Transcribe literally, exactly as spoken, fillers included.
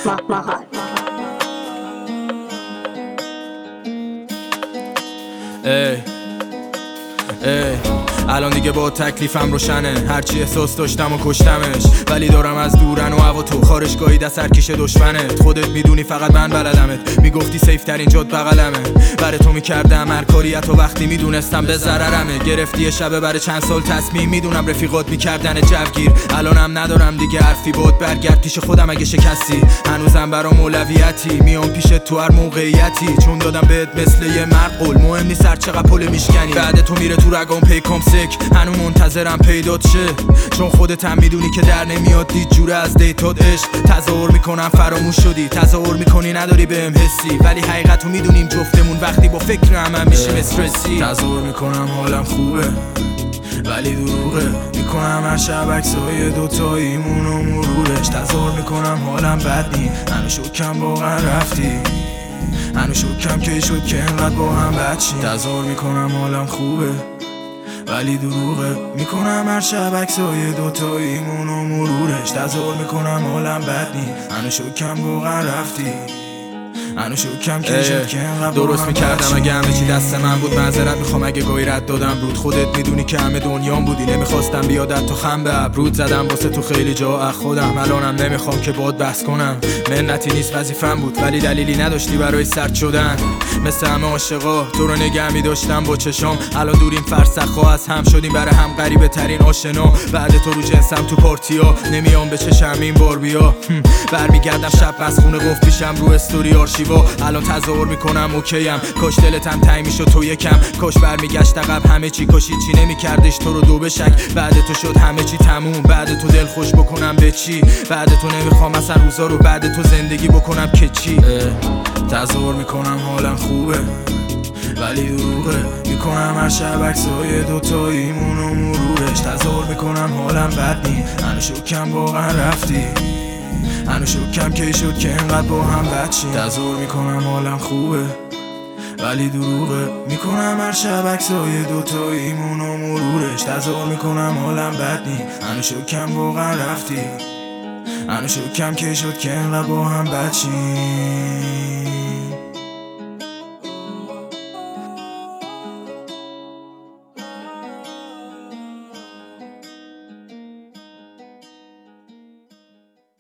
ماهار. ای ای الان دیگه با تکلیفم روشنه، هرچی احساس داشتم و کشتمش، ولی دارم از دورن و هوا تو خارشگاهی دست سرکیش دشمنت. خودت میدونی فقط من بلدمت، میگفتی سیف ترین جات بغلمه، برای تو میکردم هر کاری حتی وقتی میدونستم به ضررمه. گرفتی یه شبه برای چند سال تصمیم، میدونم رفیقات میکردن جوگیر، الانم ندارم دیگه حرفی بود، برگرد پیش خودم اگه شکستی. هنوزم برام اولویتی، میام پیش تو هر موقعیتی، چون دادم بهت مثل یه مرقل، مهم نیست هر چقدر پل میشکنی. بعد تو میره تو رگام پیکام سک، هنو منتظرم پیدات شه، چون خودت هم میدونی که در نمیاد دید جوره از دیتات عشق. تظاهر میکنم فراموش شدی، تظاهر میکنی نداری بهم حسی، ولی حقیقتو میدونیم جفتمون وقتی با فکر هم, هم میشیم استرسی. تظاهر میکنم حالم خوبه ولی دروغه، میکنم هر شب عکسای دوتاییمون و مرورش. تظاهر میکنم حالم بد نی، هنو شکم واقعا رفتی، هنو شکم که شد که انقدر با هم بچیم. تظاهر میکنم حالم خوبه ولی دروغه، میکنم هر شب عکسای دوتاییمون و مرورش. تظاهر میکنم حالم بد نی، هنو شکم واقعا رفتی، هنو شکم که شد که انقدر درست میکردم اگه همه چی دست من بود. معذرت میخوام اگه گاهی رد دادم رود، خودت میدونی که همه دنیام بودی، نمیخواستم بیادت تو خم به ابرود. زدم واسه تو خیلی جا از خودم، الانم نمیخوام که باد بحث کنم، منتی نیست وظیفم بود، ولی دلیلی نداشتی برای سرد شدن. مثل همه عاشقا تو رو نگه میداشتم با چشام، الان دوریم فرسخا از هم شدیم، برای هم غریبه ترین آشنا. بعد تو رو جنسم تو پارتیا، نمیام به چشم این بار بیا. برمیگردم شب از خونه گفت پیشم رو استوری آرشیوا، الان تظاهر میکنم اوکیم، کاش دلتم تنگ میشد تو یکم، کاش برمیگشت عقب همه چی، کاش چی نمیکردش تو رو دو بشک. بعد تو شد همه چی تموم، بعد تو دل خوش بکنم به چی، بعد تو نمیخوام اصلا روزا رو بعد تو زندگی بکنم که چی. تظاهر میکنم حالم خوبه ولی دروغه، میکنم هر شب عکسای دوتاییمون و مرورش. تظاهر میکنم حالم بد نی، هنو شکم واقعا رفتی، هنو شکم که شد که انقدر با هم بچیم. تظاهر میکنم حالم خوبه ولی دروغه، میکنم هر شب عکسای دوتاییمون و مرورش. تظاهر میکنم حالم بد نی، هنو شکم واقعا رفتی، هنو شکم که شد که انقدر با هم بچیم.